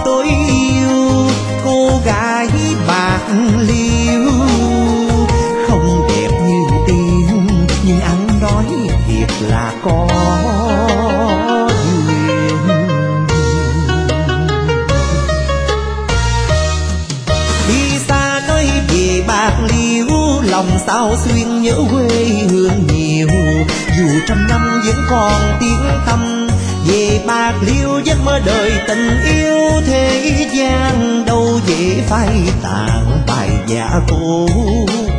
tôi yêu cô gái Bạc Liêu. Không đẹp như tiên nhưng ăn nói thiệt là có duyên. Đi xa nơi về Bạc Liêu, lòng sao xuyên nhớ quê hương nhiều. Dù trăm năm vẫn còn tiếng tăm, về Bạc Liêu giấc mơ đời tình yêu thế gian. Đâu dễ phai tàn bài dạ cổ